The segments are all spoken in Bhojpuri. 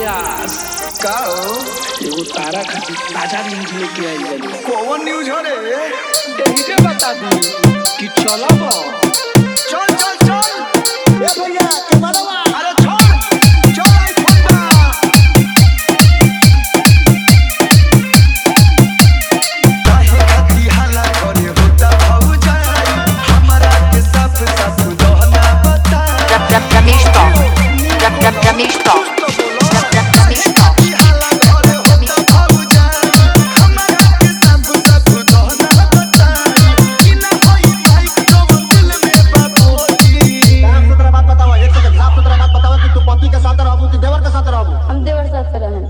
व्यास का हो? एगो तारा खातिर ताजा न्यूज लेके आई बानी। कौन न्यूज हो रे? यही के बता दी कि चलब। चल चल चल ए भैया कैमरावा अरे छोड़ चल आई फुटबा काहे खाती हाला करे होता भौजाई हमरा के साफ साफ दहना बता Ramesh Talk. Ramesh Talk. Ramesh Talk. हाला करे होता भौजाई हमरा के साफ साफ दहना बता कि ना होई भाई जो दिल में बापोती साफ सुथरा बात बताओ। एक सेकंड साफ सुथरा बात बताओ कि तू पति के साथ रहबू कि देवर के साथ रहबू? हम देवर साथ से रहें।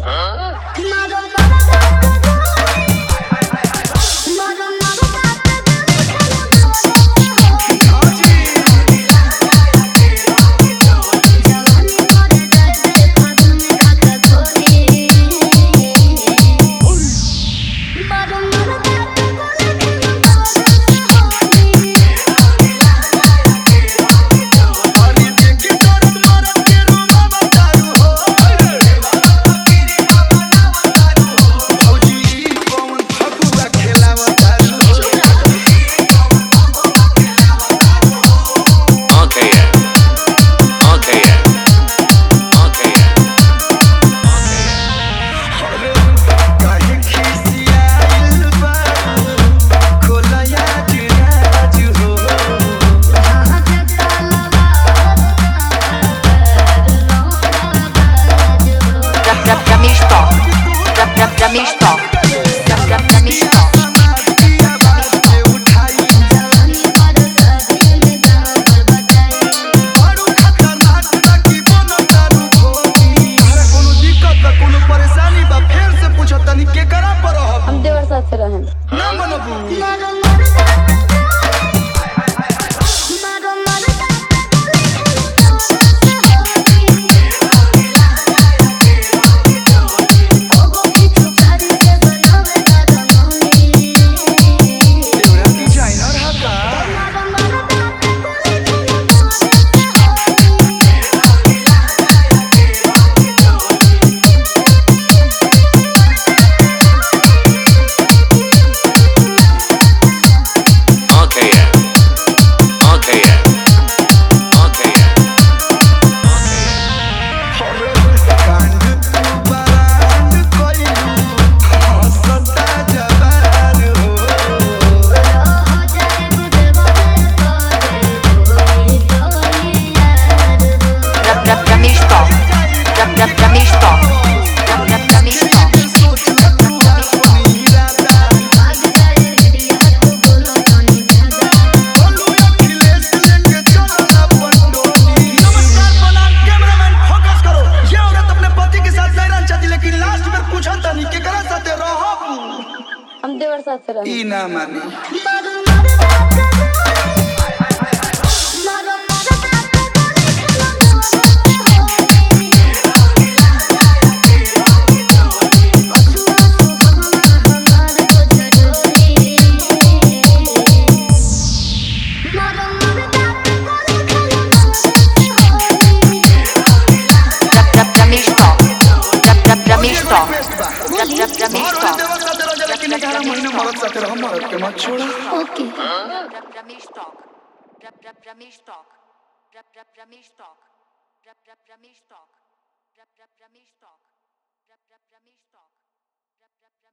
अरे देखी तोर मरद के रूबा बतारू हो भौजी कौन फगुआ खेलावतारू हो अरे काहे खिसियाइल बारू खोलया जिराज हो Ramesh Talk. Ramesh Talk. Ramesh Talk. दिया बात के उठाई बड़ू खतरनाक बाकी बनो तारू भोगी अरे कोनो दिक्कत बा कोनो परेशानी बा फेर से पूछो तनी के करा पर रहब हम देवर साथ से रहें। ना मनबू देवरा डिजाइनर हा का कांड तू बरांड कोइलू हंसता जवार हो Ramesh Talk. Ramesh Talk. Ramesh Talk. सोच ले तू अपनी इरादा बोलू अखिलेश लेके चलो ना पंडोली नमस्कार प्रणाम कैमरामैन फोकस करो ये औरत अपने पति के साथ नहीं रहना चाहती लेकिन लास्ट में पूछा तनी के करा साथे रहब हम देवर साथ से रहें। ई ना मानी Ramesh Talk. Ramesh Talk. Best बा Ramesh और Talk. देवर साथे रह जा लेकिन 11 महीने मरद साथे रह मरद के मत छोड़ा ओके। Ramesh Talk. Ramesh Talk. Ramesh Talk. Ramesh Talk. Ramesh Talk. Ramesh Talk.